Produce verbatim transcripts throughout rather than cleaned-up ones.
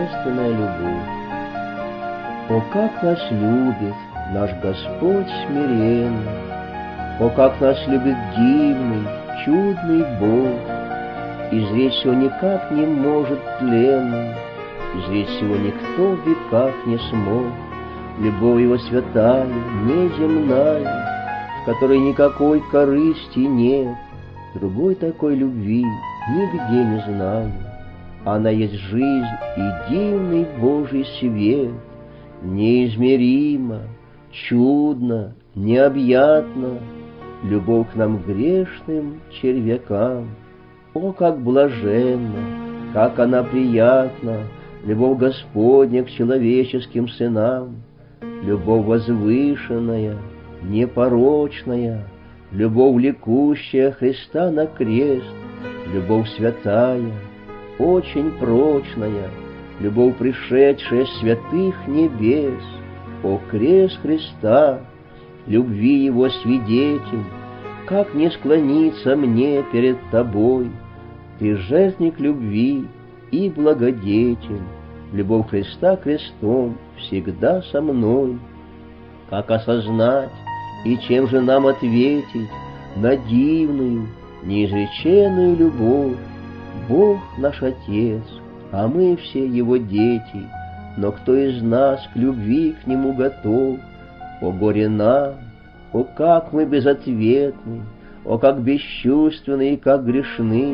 божественная любовь. О, как нас любит наш Господь смиренный! О, как нас любит дивный, чудный Бог! Изречь его никак не может тленный, изречь его никто в веках не смог. Любовь его святая, неземная, в которой никакой корысти нет, другой такой любви нигде не знаю. Она есть жизнь и дивный Божий свет, неизмеримо, чудно, необъятно, любовь к нам грешным червякам. О, как блаженно, как она приятна, любовь Господня к человеческим сынам, любовь возвышенная, непорочная, любовь влекущая Христа на крест, любовь святая, очень прочная, любовь пришедшая с святых небес. О, крест Христа, любви Его свидетель, как не склониться мне перед Тобой? Ты жертвенник любви и благодетель, любовь Христа крестом всегда со мной. Как осознать и чем же нам ответить на дивную, неизреченную любовь? Бог наш Отец, а мы все Его дети, но кто из нас к любви к Нему готов? О, горе нам! О, как мы безответны! О, как бесчувственны и как грешны!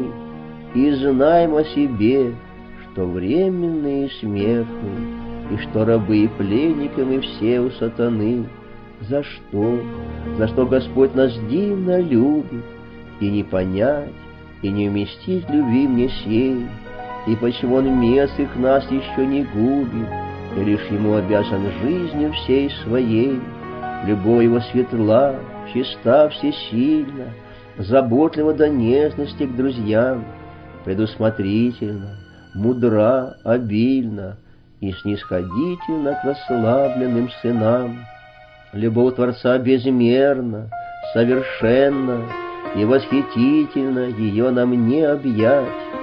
И знаем о себе, что временные и смертны, и что рабы и пленники мы все у сатаны. За что? За что Господь нас дивно любит, и не понять, и не уместить любви мне сей, и почему Он мест их нас еще не губит, и лишь Ему обязан жизнью всей своей. Любовь Его светла, чиста, всесильна, заботлива до нежности к друзьям, предусмотрительна, мудра, обильна и снисходительна к расслабленным сынам. Любовь Творца безмерна, совершенна и восхитительна, ее нам не объять,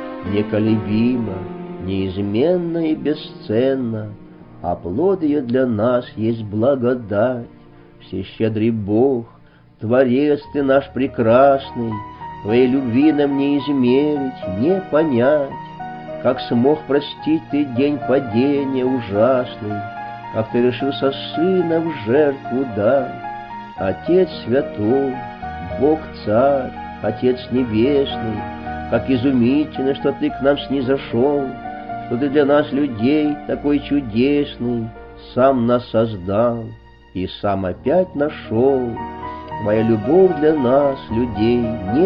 неколебима, неизменна и бесценна, а плод ее для нас есть благодать. Всещедрый Бог, Творец Ты наш прекрасный, Твоей любви нам не измерить, не понять, как смог простить Ты день падения ужасный, как Ты решился Сына в жертву дать. Отец святой, Бог Царь, Отец Небесный, как изумительно, что Ты к нам снизошел, что Ты для нас, людей, такой чудесный, сам нас создал и сам опять нашел. Твоя любовь для нас, людей,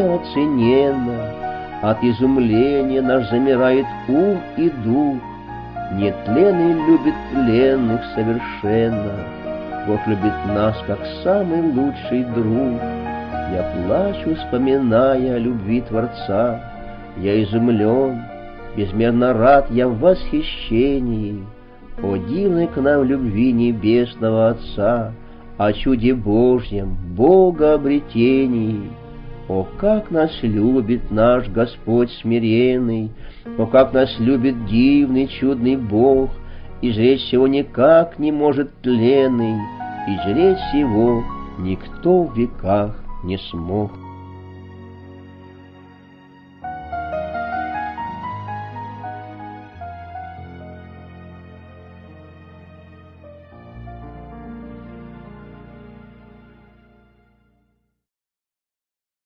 неоцененна, от изумления наш замирает ум и дух. Нетленный любит тленных совершенно, Бог любит нас, как самый лучший друг. Я плачу, вспоминая о любви Творца, я изумлен, безмерно рад я в восхищении. О, дивной к нам любви небесного Отца, о чуде Божьем, Бога обретении. О, как нас любит наш Господь смиренный, о, как нас любит дивный, чудный Бог, изречь его никак не может тленный, изречь его никто в веках не смог.